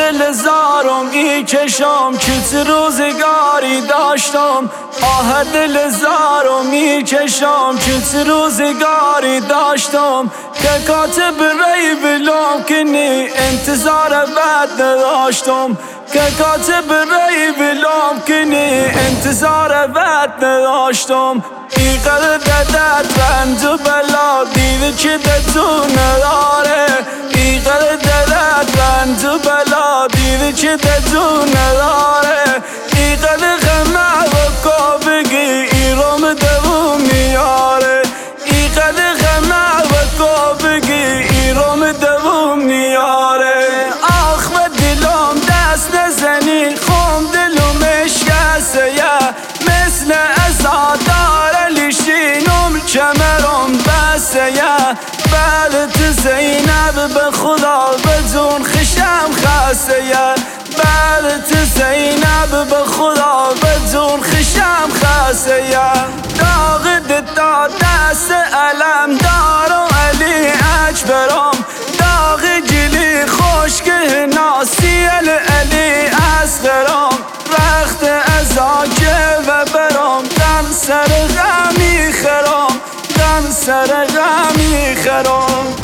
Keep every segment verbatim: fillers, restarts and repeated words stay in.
دل زارم میکشم که تو روزگاری داشتم، آه دل زارم میکشم که تو روزگاری داشتم، که کاتب ری بلام کنی انتظار بد نداشتم، که کاتب ری بلام کنی انتظار بد نداشتم. ای قلب دد رنج و بلا دیده که تو نداره، ای قلب دد رنج و بلا دیده که تو نداره، ای قلب غمه و کابگی ایرام دوم نیاره، ای قلب غمه و کابگی ایرام دوم نیاره. آخ و دلم دست نزنی خم دلم اشکسته یا مثل ازادار لیشینم کمرم بسته یا بلت زینب به خدا بدون خشم خسته یا بلت زینب به خدا بدون خشم خسته یا داغ دتا دست علم دارم علی اکبرم، داغ جلی خوشگه ناسی علی اصغرم، رخت ازاکه و برام دم سر غمی خرام، دم سر غمی خرام.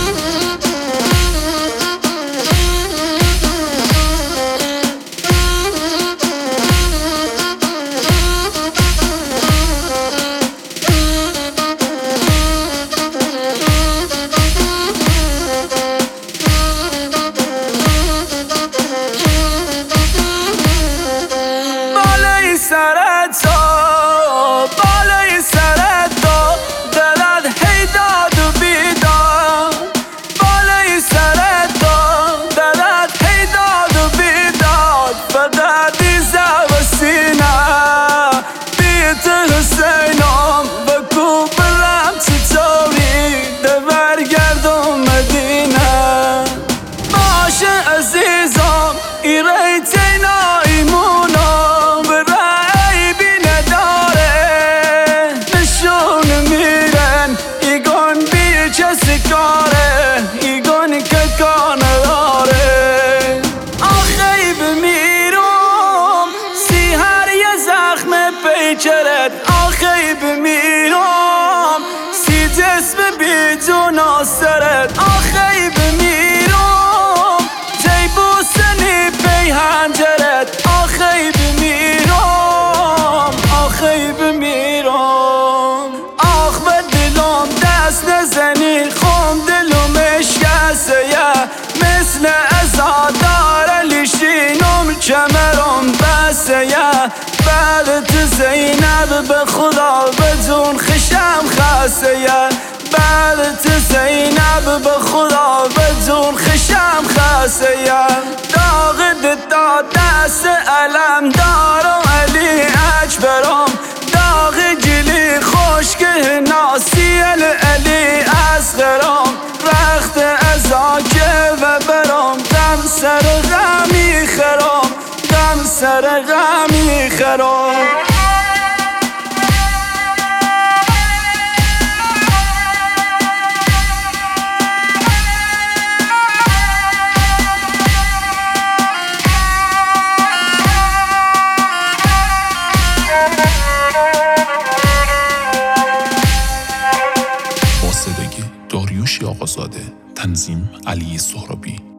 سرت تو بالای سرت تو دلت هی داد و بیداد، بالای سرت تو دلت هی داد و بیداد، فقط ایزه و سینه بیت حسینم و کوبرم چطوری دور گردم مدینه. باشه عزیزم ایره تینا ایمونم کاره ایگون که کانه داره. آخی بمیرم سی هر یه زخم پیکرت، آخی بمیرم سی جسم بیجون آسرت، آخی بمیرم جی بوسنی پی هنجرت، آخی بمیرم آخی بمیرم. آخ به دلم دست نزنی خم دلم اشکسته یا مثل ازادار لیشینم کمرم بسته یا بلت زینب به خدا بدون خشم خسته یا بلت زینب به خدا بدون خشم خسته یا داغ دتا دست علم دارم علی اکبرم، داغ جلی خوشگه ناسی علی اصغرم، رخت ازاکه و برام دم سر غمی خرام، دم سر غمی خرام. داریوش آقازاده، تنظیم علی سهرابی.